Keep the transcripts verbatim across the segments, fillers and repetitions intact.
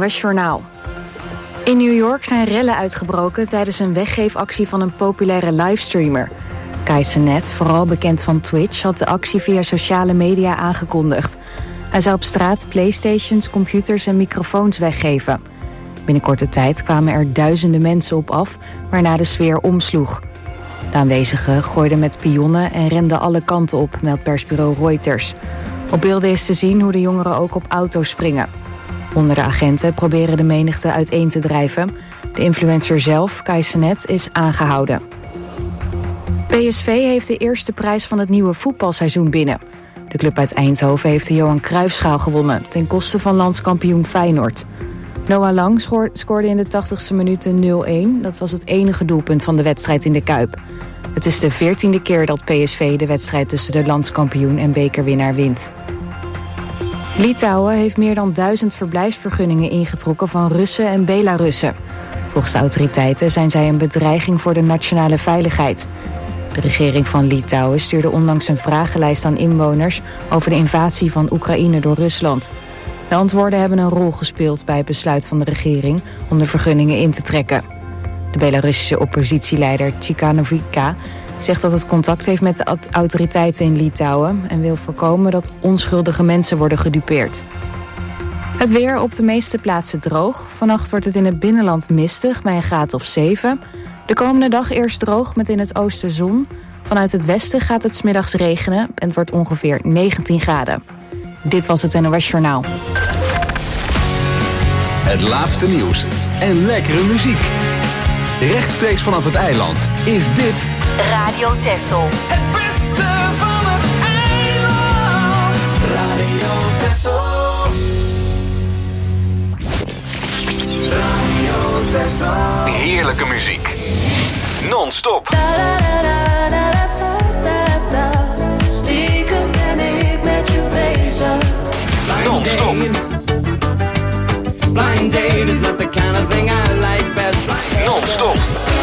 N O S-journaal. In New York zijn rellen uitgebroken tijdens een weggeefactie van een populaire livestreamer. Kai Cenat, vooral bekend van Twitch, had de actie via sociale media aangekondigd. Hij zou op straat playstations, computers en microfoons weggeven. Binnen korte tijd kwamen er duizenden mensen op af, waarna de sfeer omsloeg. De aanwezigen gooiden met pionnen en renden alle kanten op, meldt persbureau Reuters. Op beelden is te zien hoe de jongeren ook op auto's springen. Honderden agenten proberen de menigte uiteen te drijven. De influencer zelf, Kai Cenat, is aangehouden. P S V heeft de eerste prijs van het nieuwe voetbalseizoen binnen. De club uit Eindhoven heeft de Johan Cruijffschaal gewonnen, ten koste van landskampioen Feyenoord. Noah Lang scoorde in de tachtigste minuut nul-een. Dat was het enige doelpunt van de wedstrijd in de Kuip. Het is de veertiende keer dat P S V de wedstrijd tussen de landskampioen en bekerwinnaar wint. Litouwen heeft meer dan duizend verblijfsvergunningen ingetrokken van Russen en Belarussen. Volgens de autoriteiten zijn zij een bedreiging voor de nationale veiligheid. De regering van Litouwen stuurde onlangs een vragenlijst aan inwoners over de invasie van Oekraïne door Rusland. De antwoorden hebben een rol gespeeld bij het besluit van de regering om de vergunningen in te trekken. De Belarussische oppositieleider Tsikhanovika zegt dat het contact heeft met de autoriteiten in Litouwen en wil voorkomen dat onschuldige mensen worden gedupeerd. Het weer op de meeste plaatsen droog. Vannacht wordt het in het binnenland mistig bij een graad of zeven. De komende dag eerst droog met in het oosten zon. Vanuit het westen gaat het 's middags regenen en het wordt ongeveer negentien graden. Dit was het N O S-journaal. Het laatste nieuws en lekkere muziek. Rechtstreeks vanaf het eiland is dit Radio Texel. Het beste van het eiland. Radio Texel. Radio Texel. heerlijke muziek. Non-stop. Stiekem ben ik met je bezig. Non-stop. Blind date is not the kind of thing I like best. Non-stop.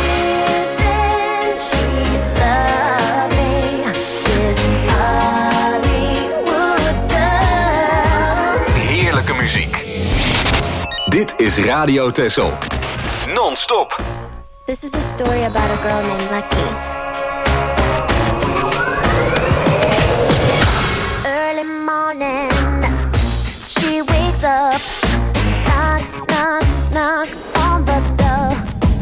Heerlijke muziek. Dit is Radio Texel. Non-stop. This is a story about a girl named Lucky. Early morning, she wakes up. Knock, knock, knock on the door.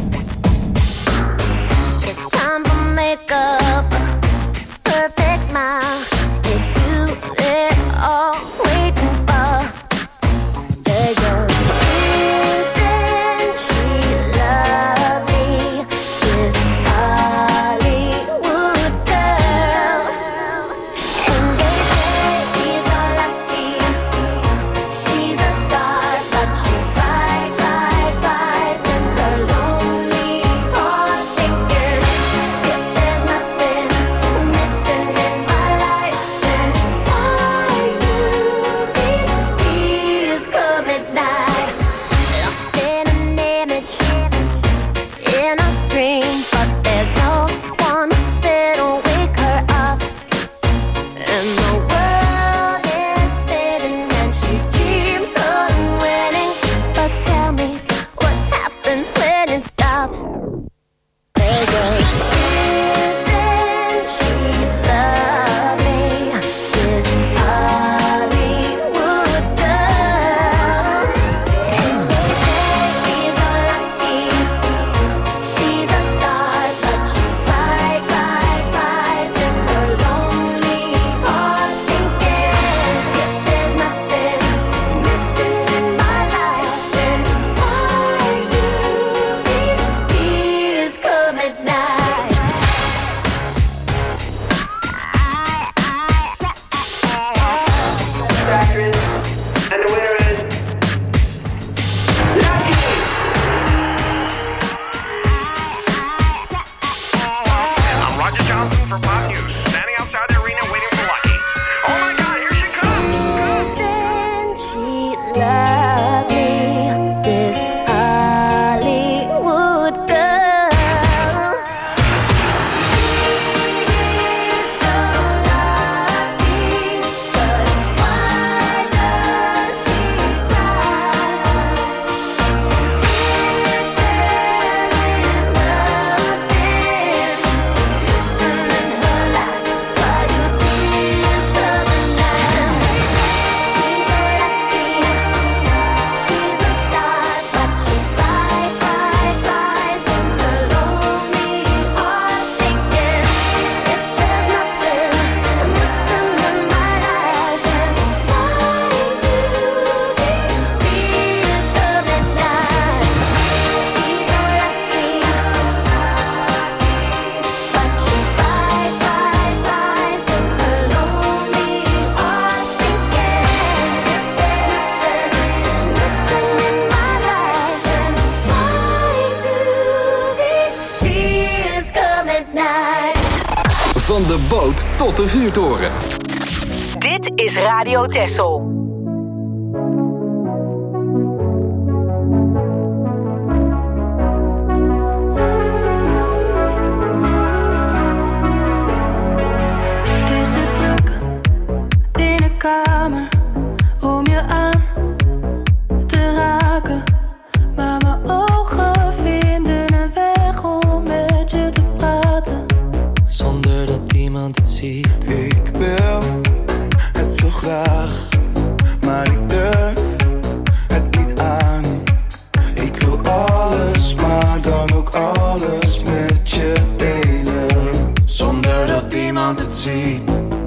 It's time for makeup. Perfect smile. It's you they're all waiting for. There goes. Isn't she lovely? This Hollywood Van de boot tot de vuurtoren. Dit is Radio Texel. Het is te druk in de kamer om je aan te raken, maar mijn ogen vinden een weg om met je te praten, zonder dat iemand het ziet. Ik wil het zo graag, maar ik durf het niet aan. Ik wil alles, maar dan ook alles met je delen, zonder dat iemand het ziet.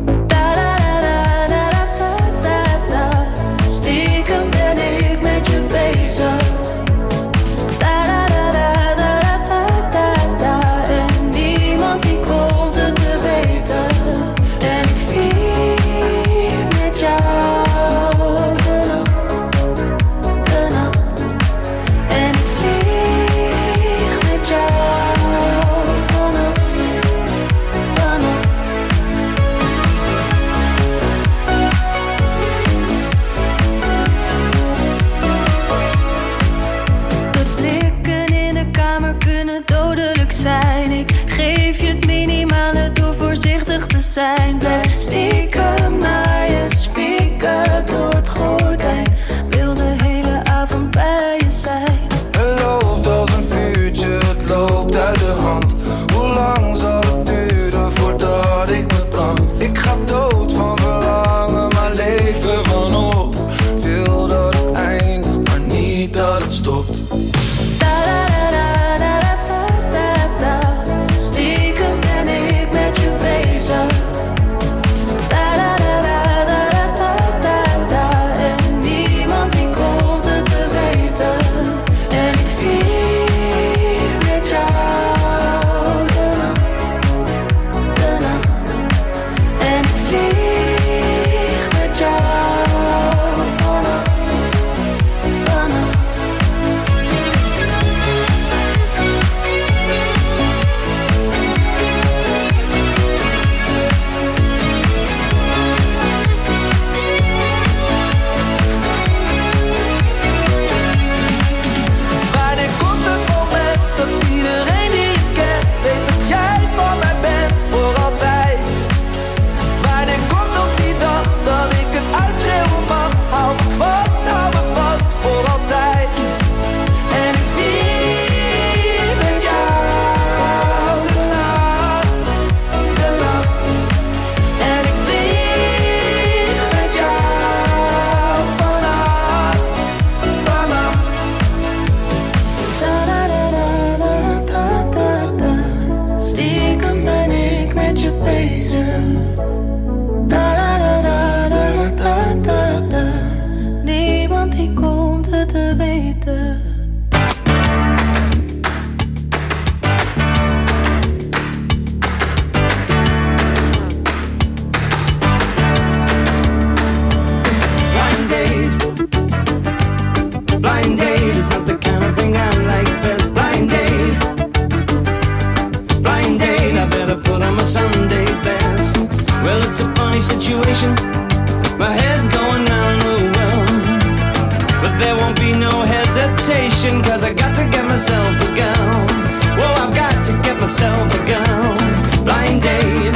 Stiekem ben ik met je bezig. En niemand die komt het te weten. En ik vier met jou de nacht, de nacht. En ik vlieg met jou vannacht, vannacht. De blikken in de kamer kunnen dodelijk zijn. Ik geef je het minimale door voorzichtig te zijn. Blijf stiekem naar je spieken door het gordijn. Wil de hele avond bij je zijn. Het loopt als een vuurtje, het loopt uit de hand. Hoe lang zal het duren voordat ik me brand? Ik ga dood van verlangen, maar leven vanop. Wil dat het eindigt, maar niet dat het stopt. Stiekem ben ik met je bezig. En niemand die komt het te weten. En ik vier met jou de nacht, de nacht. En ik vlieg met jou vannacht, vannacht. Wanneer komt het moment dat iedereen die je kent weet dat jij van mij bent voor altijd? Wanneer komt nog die dag dat ik het uitschreeuwen mag? Hou me vast, hou me vast voor altijd. En ik vier met jou de nacht, de nacht. En ik vlieg met jou vannacht, vannacht. Stiekem ben ik met je bezig. Niemand die komt het te weten. Blind date, blind date is not the kind of thing I like best. Blind date, blind date, I better put on my Sunday best. Well, it's a funny situation, my head's going round the world, but there won't be no hesitation, cause I got to get myself a girl. Whoa, I've got to get myself a girl. Blind date,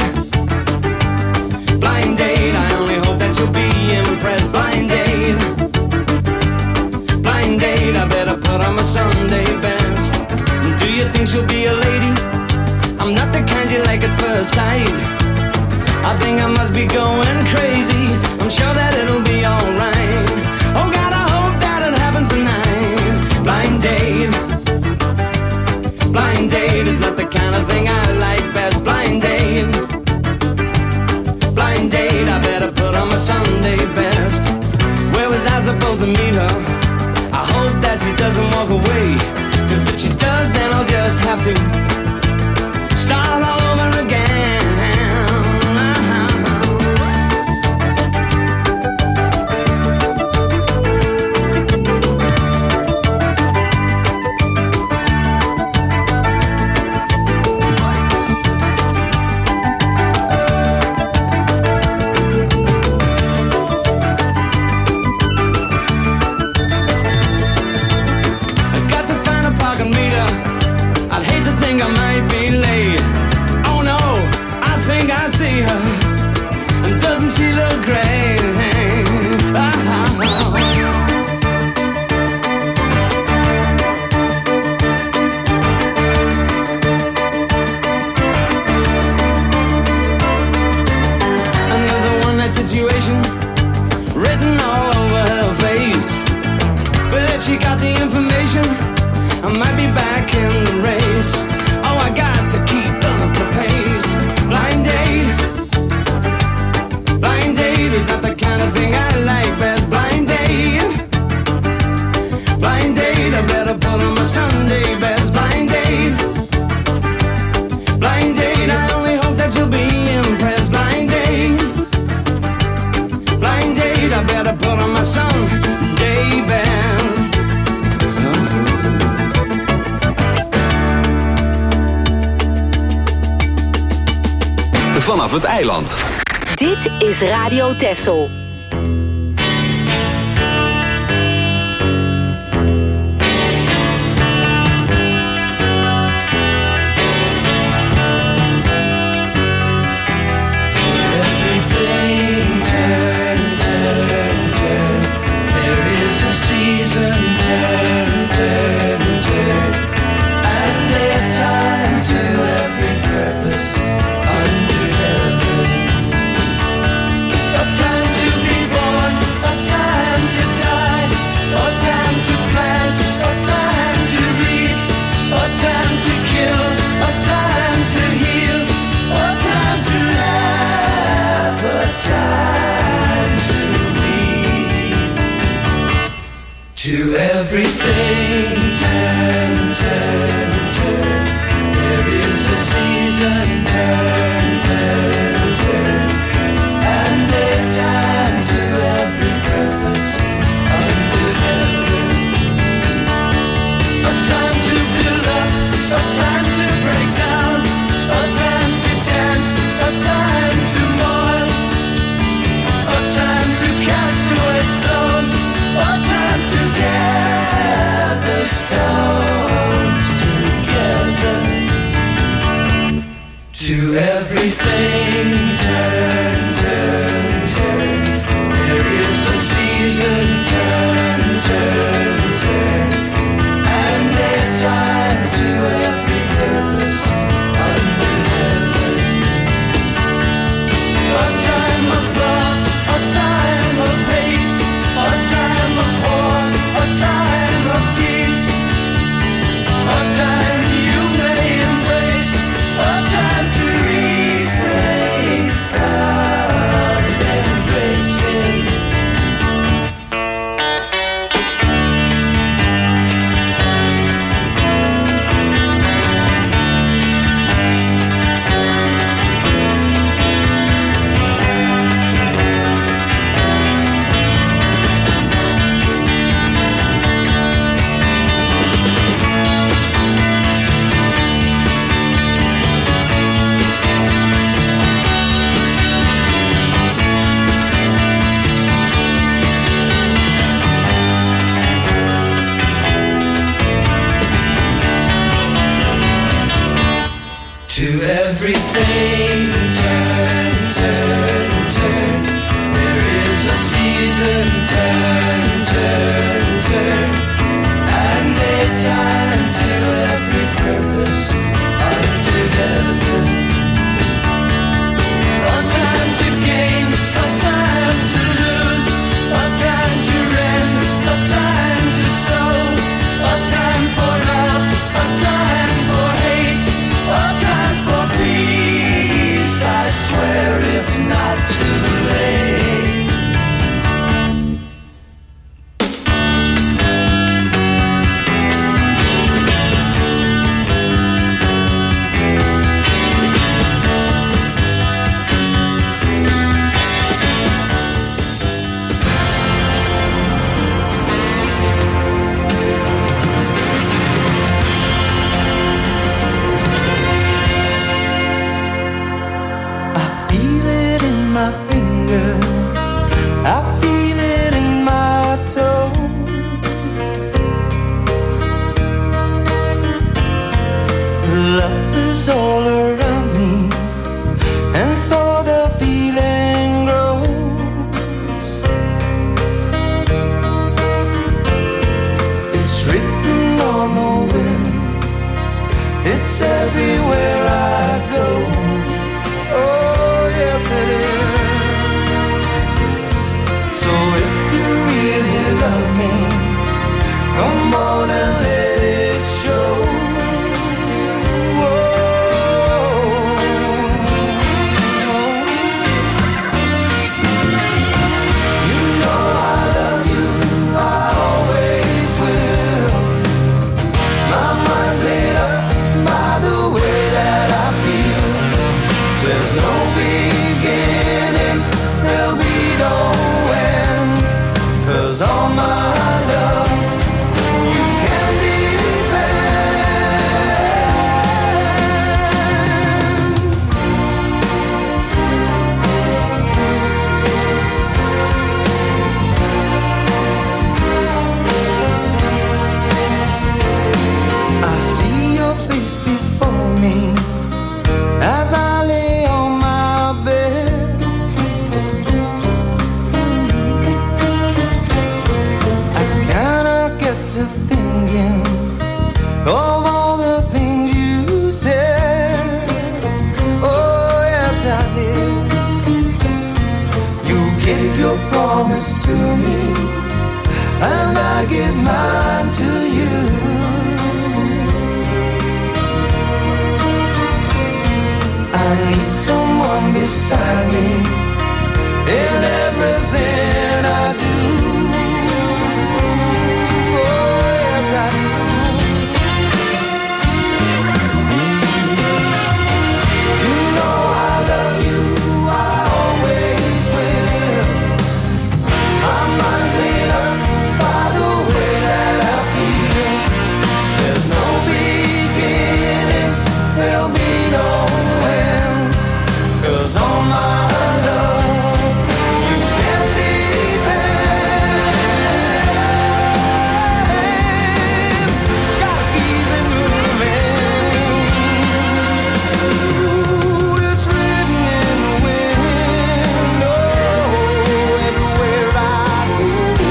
blind date, I only hope that you'll be impressed. Blind date, blind date, I better put on my Sunday best. Do you think she'll be a lady? I'm not the kind you like at first sight. I think I must be going crazy. I'm sure that it'll be alright. Oh God, I hope that it happens tonight. Blind date, blind date is not the kind of thing I like best. Blind date, blind date, I better put on my Sunday best. Where was I supposed to meet her? I hope that she doesn't walk away, cause if she does, then I'll just have to start all over again. think I might be late. Oh no, I think I see her. And doesn't she look great? Oh. Situation written all over her face. But if she got the information, I might be back in the race. Oh, I got to keep up the pace. Blind date, blind date is not the kind of thing I like best. Blind date, blind date, I better put on my Sunday best. Blind date, blind date, I only hope that you'll be impressed. Blind date, blind date, I better put on my Sunday best. Vanaf het eiland. Dit is Radio Texel. To everything, turn, turn, turn. There is a season, turn, turn, turn. And a time to every purpose under heaven. A time to build up, a time to break down, a time to dance, a time to mourn, a time to cast away stones, a time to gather stones together. To everything, turn, turn, turn. There is a season, turn, turn, turn. And a time to every purpose under heaven. A time of love, a time of hate, a time of war, a time of peace, a time you may embrace, a time to refrain from embracing. To everything, turn, turn, turn. There is a season, turn, turn, turn. And a time to every purpose under heaven. A time to gain, a time to lose, a time to rend, a time to sow, a time for love, a time for hate, a time for peace is all around me, and so the feeling grows. It's written on the wind, it's everywhere I go. Oh yes it is. So if you really love me, come on and let it show. Promise to me, and I give mine to you. I need someone beside me in everything I do. Oh yes I do. You know I love you, I always will. My mind's made up by the way that I feel. There's no beginning, there'll be no end. 'Cause all my love, you can depend. Gotta keep it moving. Ooh, it's written in the wind. Oh, everywhere I go.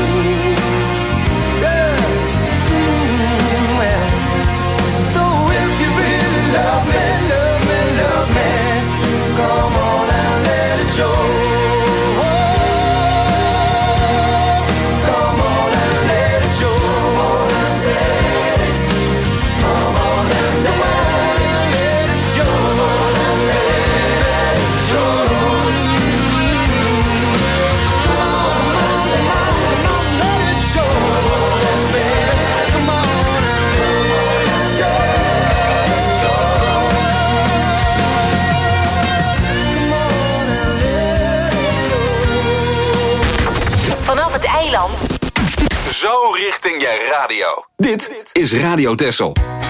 Yeah. Mm, well, so if you really love me, love me, love me, come on and let it show. Come on and let it show. Come on and let it show. Come on and let it show. Come on and let it show. Come on and let it show. Vanaf het eiland. Zo richting je radio. Dit is Radio Texel.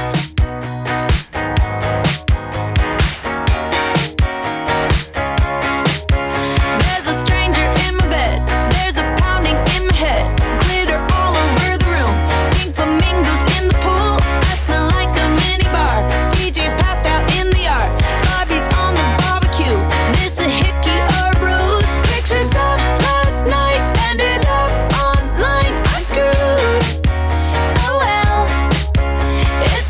There's a stranger in my bed. There's a pounding in my head. Glitter all over the room. Pink flamingos in the pool. I smell like a mini bar. D J's passed out in the yard. Bobby's on the barbecue. This a hickey or ruse. Pictures of last night ended up online. I'm screwed. Oh well.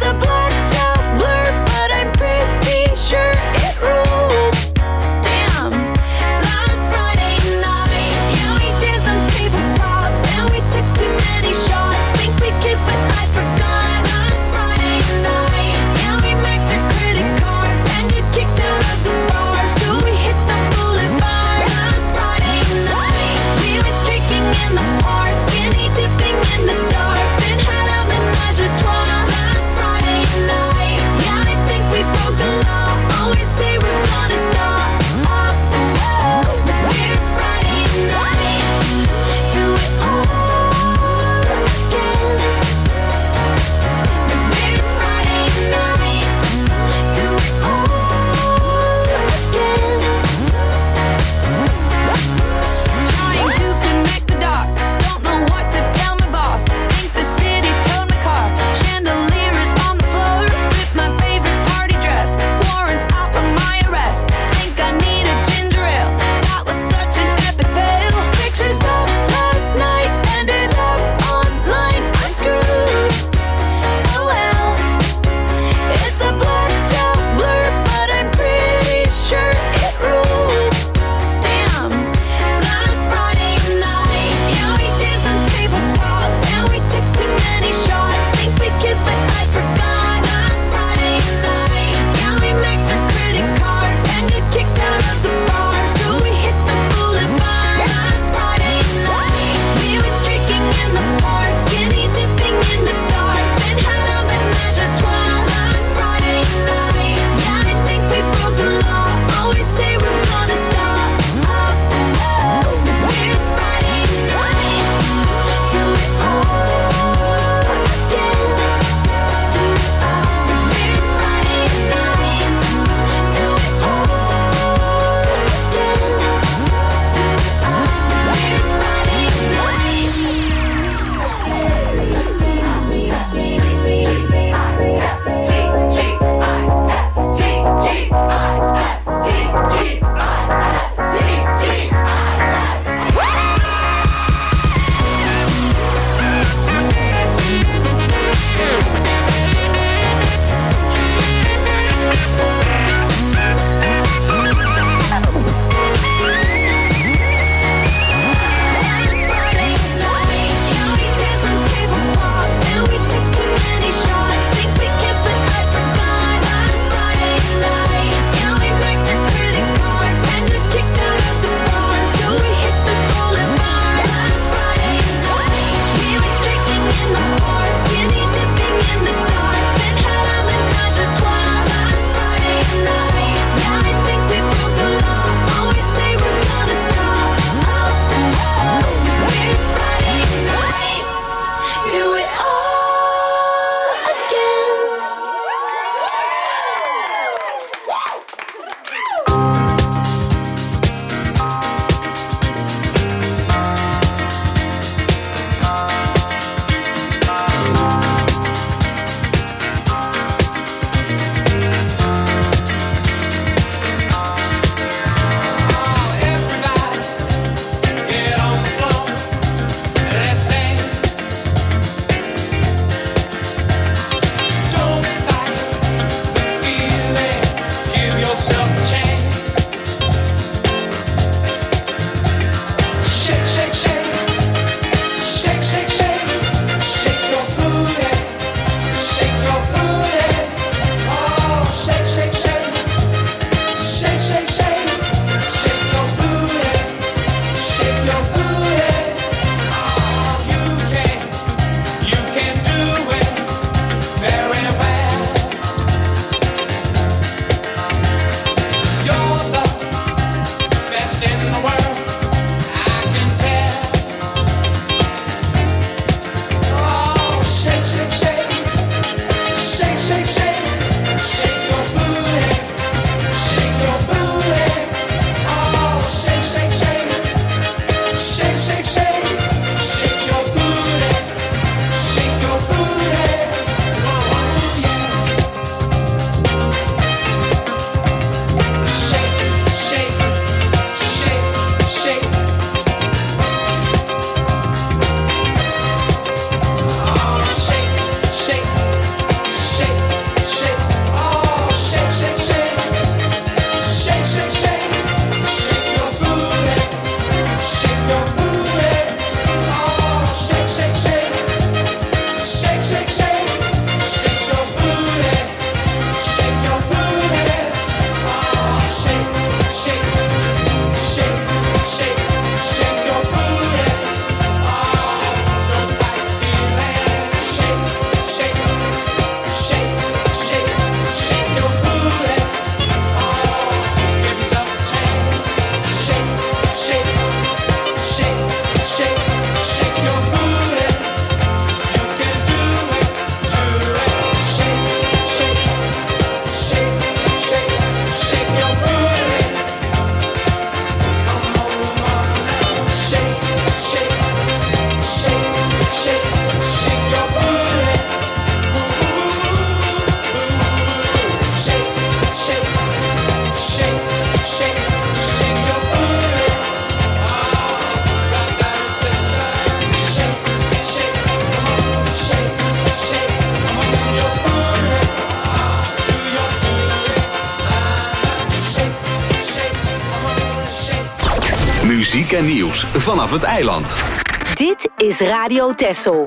muziek en nieuws vanaf het eiland. Dit is Radio Texel.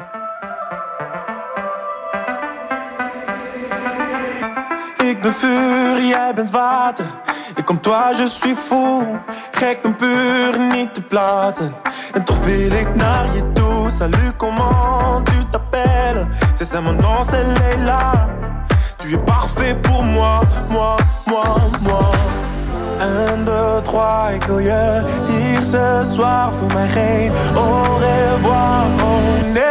Ik ben vuur, jij bent water. Ik kom toi, je suis fou. Gek en puur, niet te plaatsen. En toch wil ik naar je toe. Salut, comment tu t'appelles? C'est ça mon nom, c'est Leila. Tu es parfait pour moi, moi, moi, moi. Un, deux, trois, ik wil je hier ce soir. Voor mij geen au revoir, oh nee.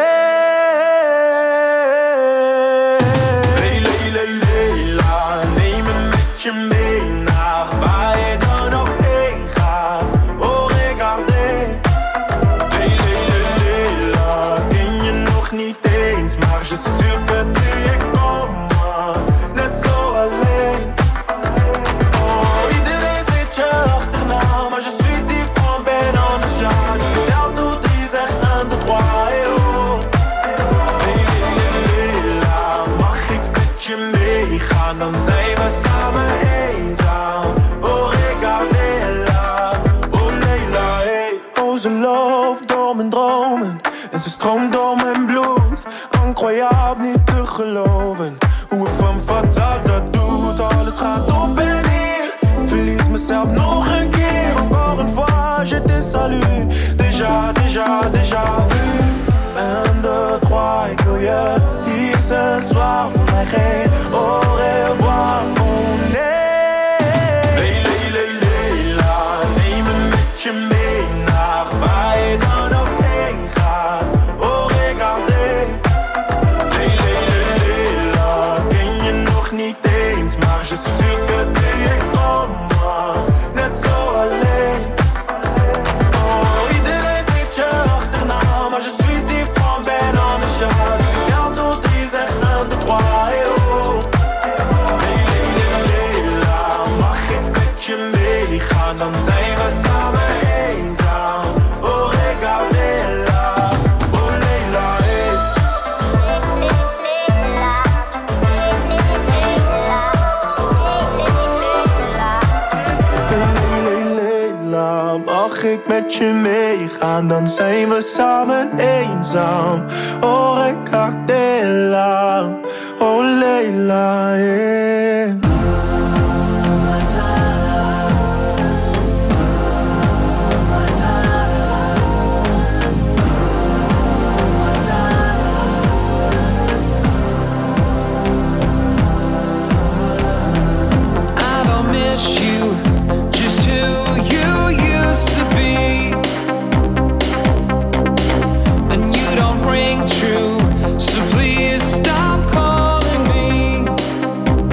Dan zijn we samen eenzaam. Oh, regardez-la. Oh, Leila, hey. Oh, ze loopt door mijn dromen. En ze stroomt door mijn bloed. Incroyable, niet te geloven. Hoe ik van fataal dat doet. Alles gaat op en neer. Verlies mezelf nog een keer. Encore une fois, je te salue. Déjà, déjà, déjà vu. Un, deux, trois, ik wil je hier ce soir. Voor mij geen au revoir, oh nee. Hey, Leila, Leila, neem me met je mee naar waar je dan ook heen gaat. Oh, regardez. Hey, Leila, Leila, ken je nog niet eens, maar je suis sûr que tu es comme moi, net zo alleen. Oh, iedereen zit je achterna, maar je suis différent, ben anders ja. Dus ik tel tot drie, zeg un, deux, trois, hey oh. Hey, Leila, Leila, mag ik met je meegaan, dan zijn we samen eenzaam. Oh, regardez-la, oh Leila, hey. Hey, Leila, Leila, mag ik met je meegaan, dan zijn we samen eenzaam. Oh, regardez-la, oh Leila, yeah. I don't miss you, just who you used to be. And you don't ring true, so please stop calling me.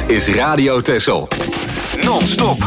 Dit is Radio Texel. Non-stop.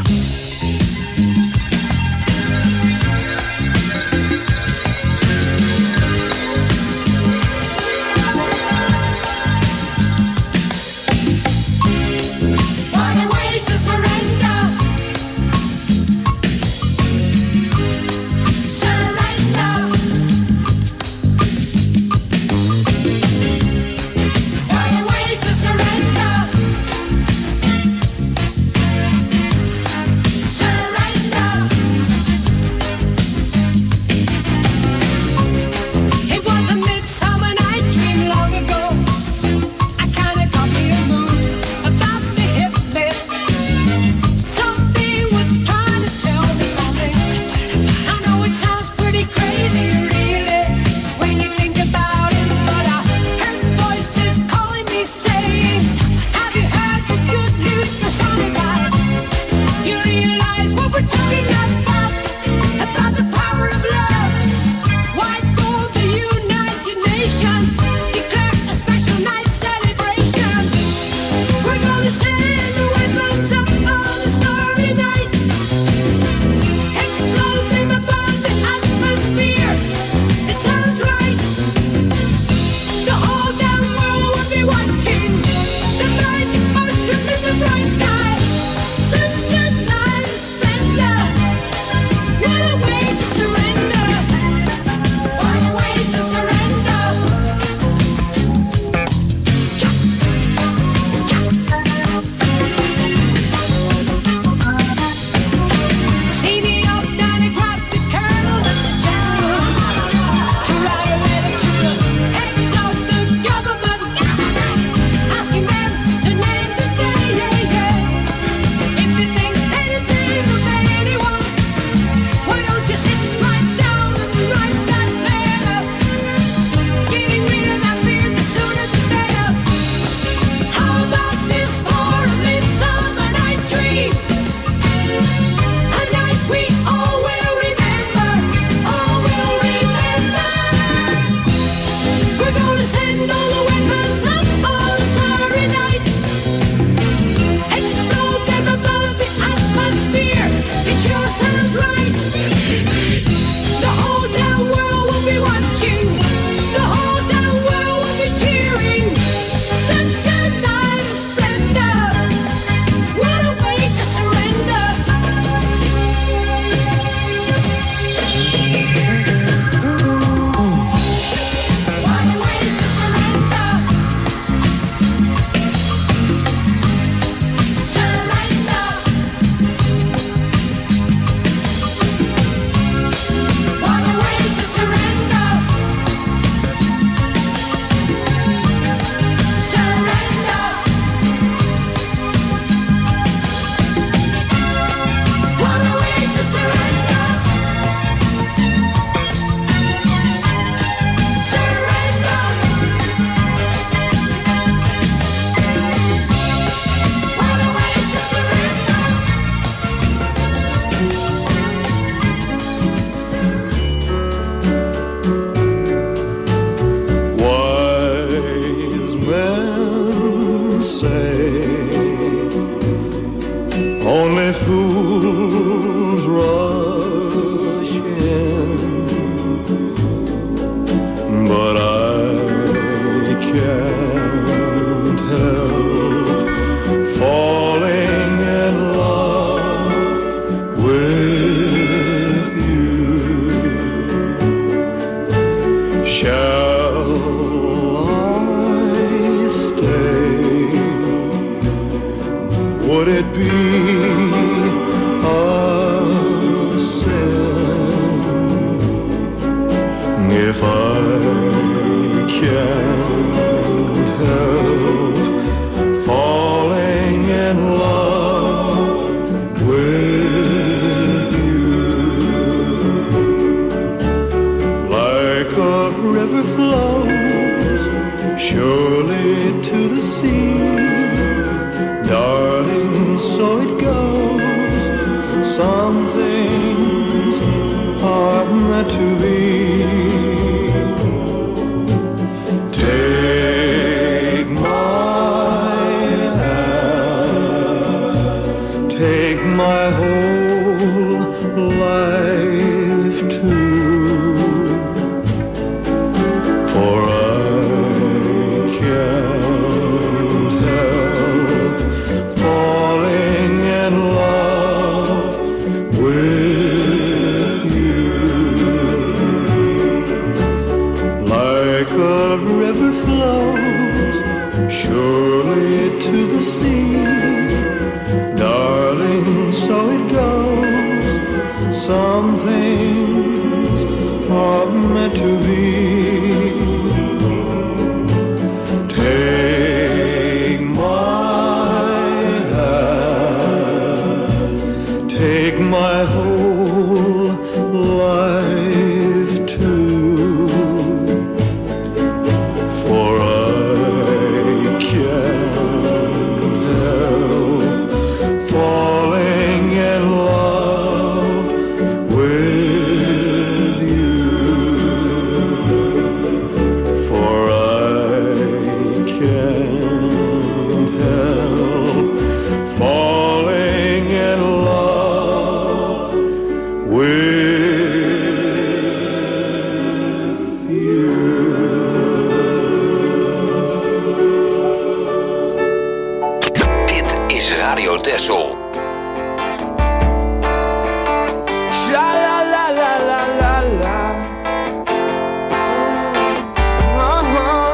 Take my hand. to see. Darling, so it goes. Some things are meant to be. Take my hand, take my whole life too, for I can't help falling in love with you, for I can't help falling in love with Radio Texel. Sha la la la la la la. Uh-huh.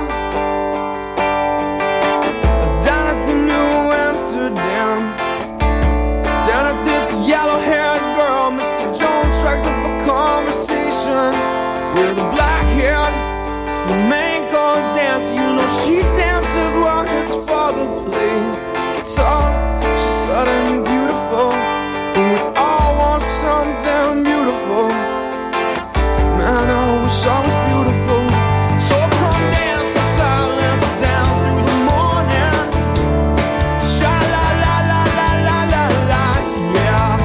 I was down at the New Amsterdam, staring at this yellow-haired girl. Mister Jones strikes up a conversation with a black-haired flamenco dancer. You know she dances while his father plays guitar. Sudden beautiful, and we all want something beautiful. Man, I wish I was beautiful. So come dance the silence down through the morning. Sha la la la la la la la, yeah.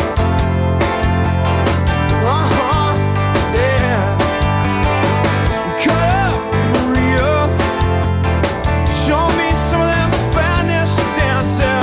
Uh-huh, yeah. Cut up, Maria. Show me some of them Spanish dances.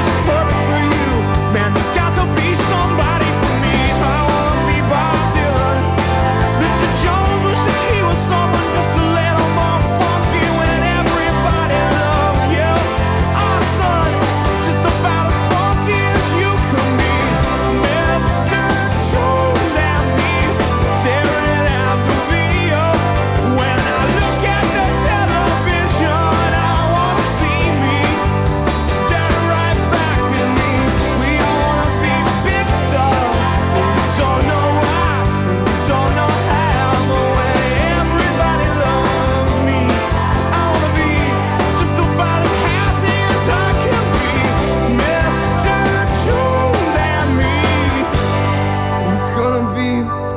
Somebody for me, I wanna be Bob Dylan.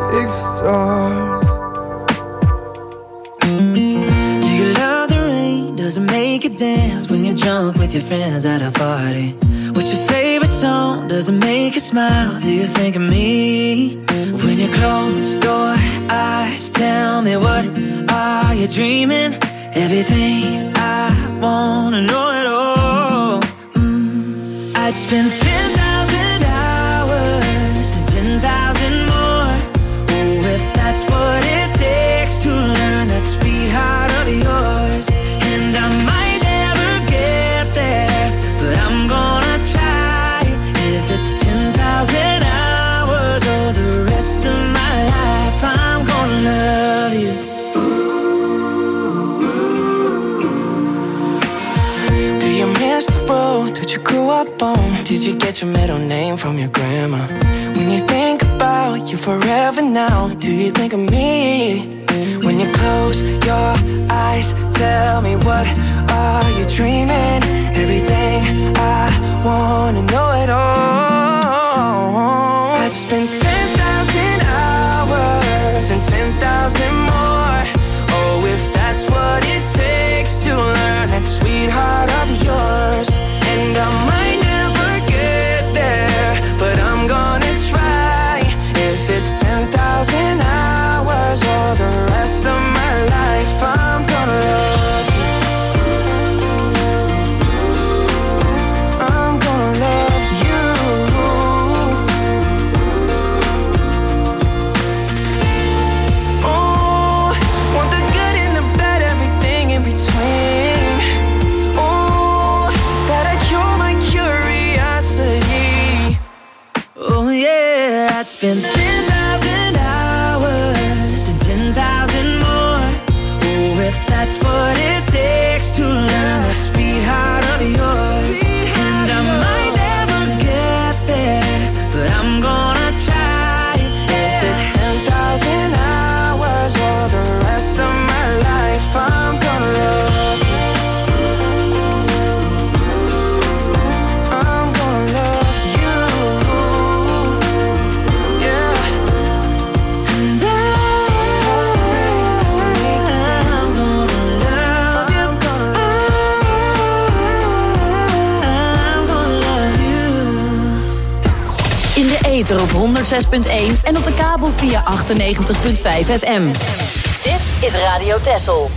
big stars. Do you love the rain? Does it make you dance when you're drunk with your friends at a party? What's your favorite song? Does it make you smile? Do you think of me? When you close your eyes, tell me, what are you dreaming? Everything I wanna know it all. mm, I'd spend ten thousand hours and ten thousand more. Oh, if that's what it takes to learn that sweet heart of yours. And I might never get there, but I'm gonna try. If it's ten thousand hours or the rest of my life, I'm gonna love you. Do you miss the road that you grew up on? Did you get your middle name from your grandma? When you think about you forever now, do you think of me? When you close your eyes, tell me, what are you dreaming? Everything I wanna know it all. I'd spend ten thousand hours and ten thousand more. Oh, if that's what it takes to learn that sweetheart of yours. And I might never get there, but I'm gonna try. If it's ten thousand hours or the rest of my life, I'm gonna love you. I'm gonna love you. Oh, want the good and the bad, everything in between. Oh, that'll cure my curiosity. Oh yeah, I'd spend ten thousand hours and ten thousand more. Oh, if that's what it takes to learn that sweetheart of yours. And I might never get there, but I'm gonna try. If it's ten thousand hours or the rest of my life, I'm gonna love you. I'm gonna love you. Yeah. And I, I'm gonna love you. I'm gonna love you. In de ether op honderdzes punt één en op de kabel via achtennegentig punt vijf F M. Dit is Radio Texel.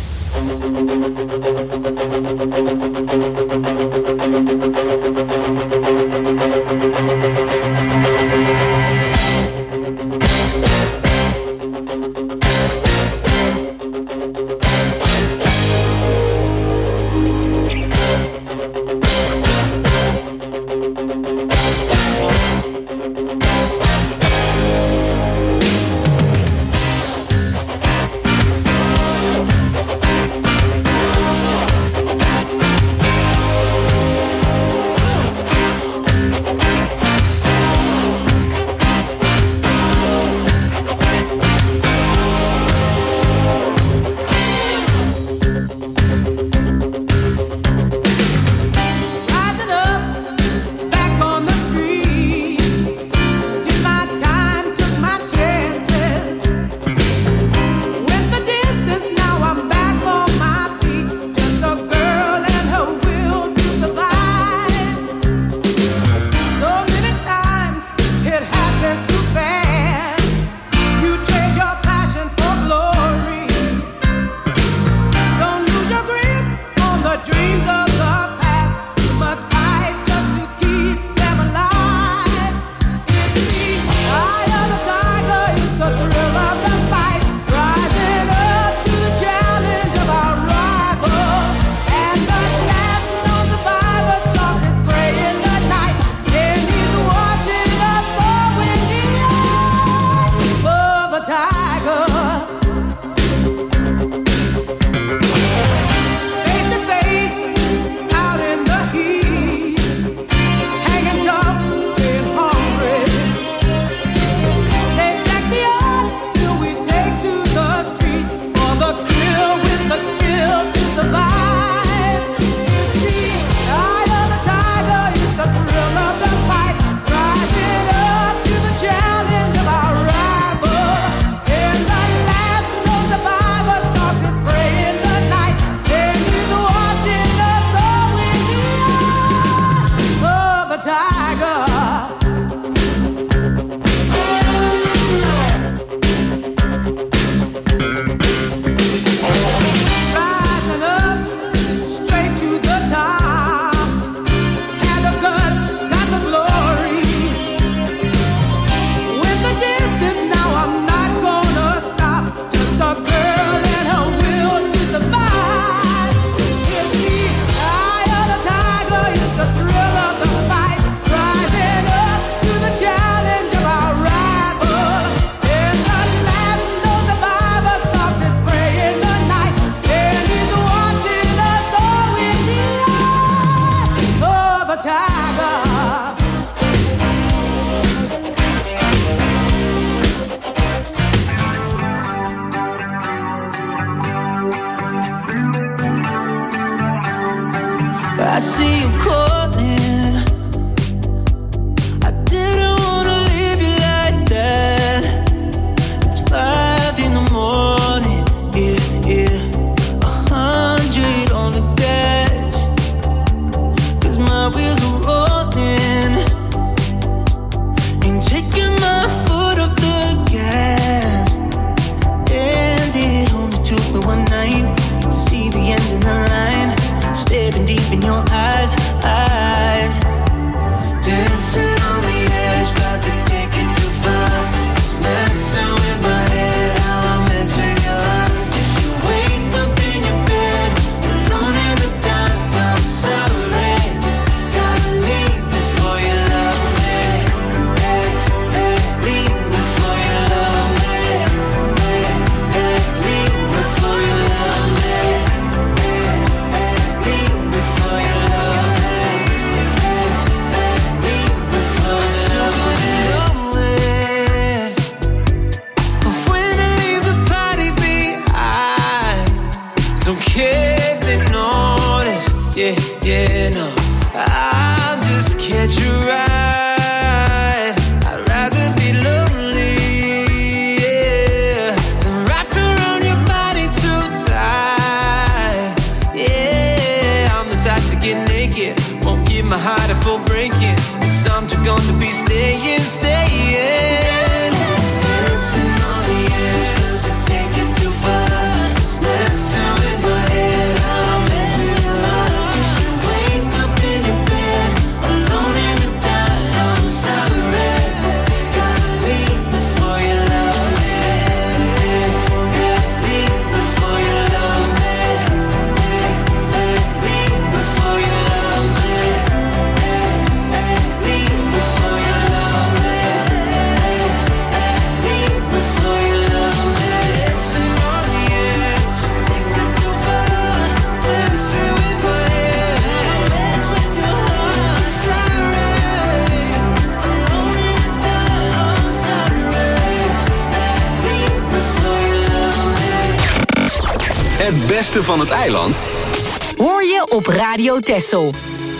Het beste van het eiland hoor je op Radio Texel.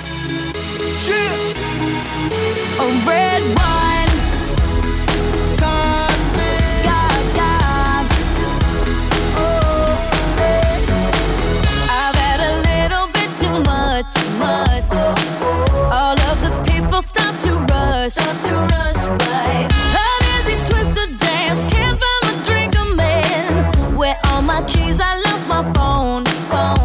A red wine, God, God, God. Oh, I've had a little bit too much, much. All of the people stop to rush, stop to rush by. An easy twisted dance, can't find my drink, I'm in. Where all my keys, I lost my phone, phone.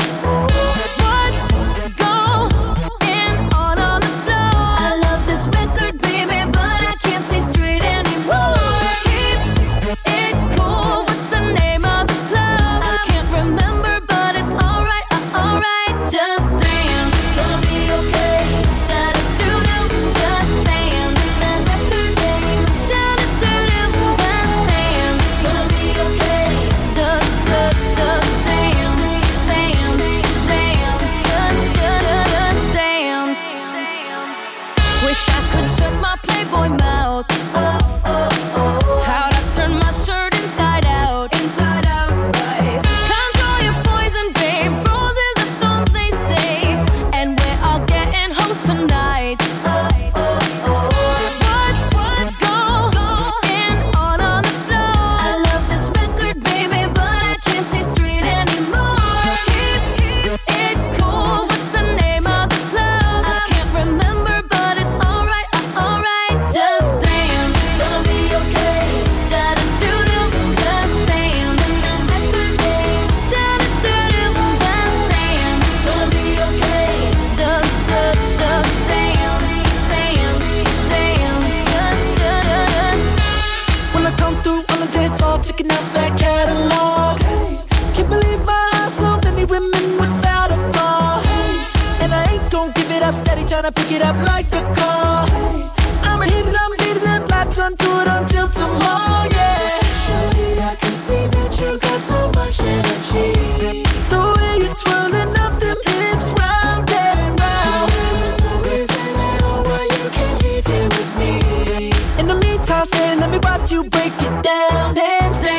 Checking out that catalog. Hey, can't believe my eyes, so many women without a flaw. Hey, and I ain't gon' give it up, steady tryna pick it up like a call. Hey, I'ma hit it, I'ma hit it up, latch onto it until tomorrow, yeah. Shorty, I can see that you got so much energy. The way you're twirling up them hips round and round. There's no reason at all why you can't leave here with me. In the meantime, stay, let me watch you break it down. Hey,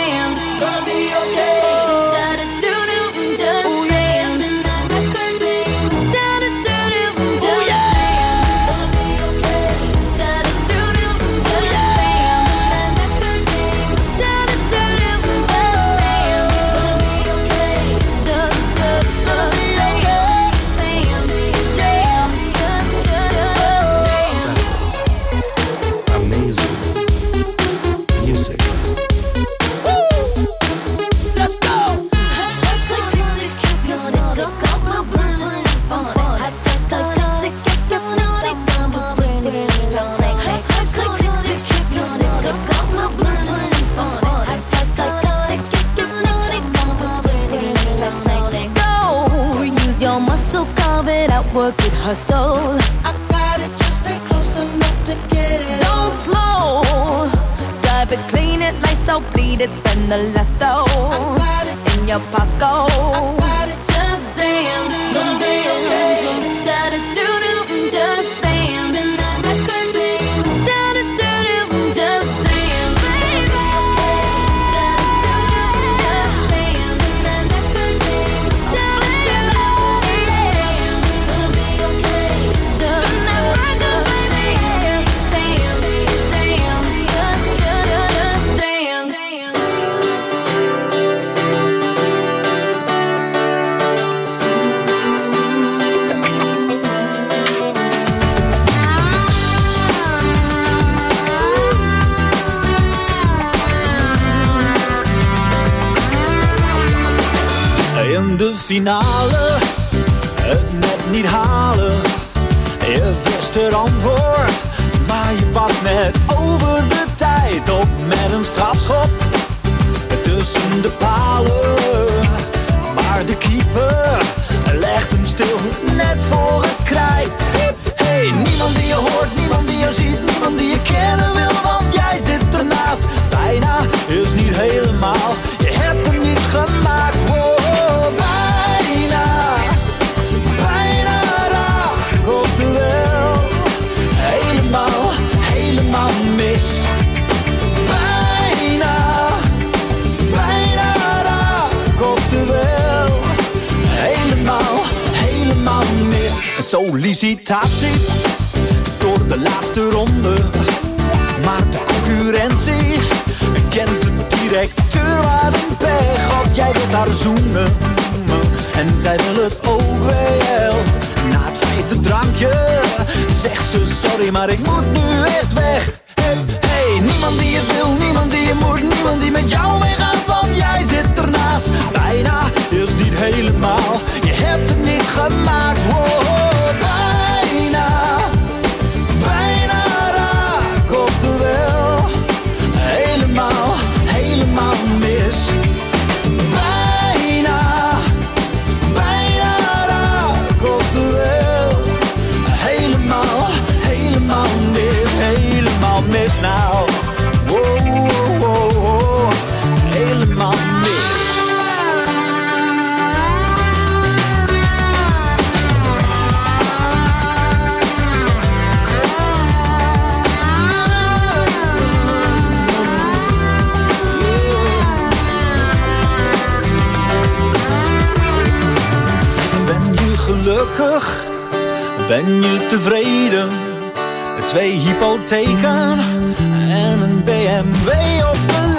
gonna be okay. Da da do do, just ooh, yeah. Spin that record, baby. Da da do do, just ooh, yeah. Gonna be okay. Da da do do, just yeah. Spin that record, baby. Da da do do, just gonna be okay. Da da gonna be okay. Bam, yeah. Amazing music. Work it, hustle. I got it, just stay close enough to get it. Don't slow. Drive it, clean it, lights out, bleed it, spend the last though. I got it in your pocket. I got it, just dance. Gonna be okay. Da da do do, just dance. Spin that record, baby. Da da do do, just dance. Baby, okay. Da da do do, just dance. Spin that record, baby. Da da do do. In de finale, het net niet halen. Je wist het antwoord, maar je was net over de tijd. Of met een strafschop tussen de palen. Maar de keeper legt hem stil, net voor het krijt. Hey, niemand die je hoort, niemand die je ziet, niemand die je kennen wil, want jij zit ernaast. Bijna is niet helemaal, je hebt hem niet gemaakt. Wow, bijna, bijna raak, oftewel, helemaal, helemaal mis. Bijna, bijna raak, oftewel. sollicitatie door de laatste ronde. Maar de concurrentie kent de directeur aan een pech. Of jij wilt haar zoenen en zij wil het ook wel. Na het vijfde drankje zegt ze sorry, maar ik moet nu echt weg. Hey, hey, niemand die je wil, niemand die je moet, niemand die met jou meegaat, want jij zit ernaast. Bijna is niet helemaal, je hebt het niet gemaakt. Wow, bijna, bijna raak, oftewel helemaal, helemaal mis. Bijna, bijna raak, oftewel helemaal, helemaal mis, helemaal mis nou. Wow, wow, wow, wow, helemaal mis. Gelukkig, ben je tevreden? Twee hypotheken en een B M W op de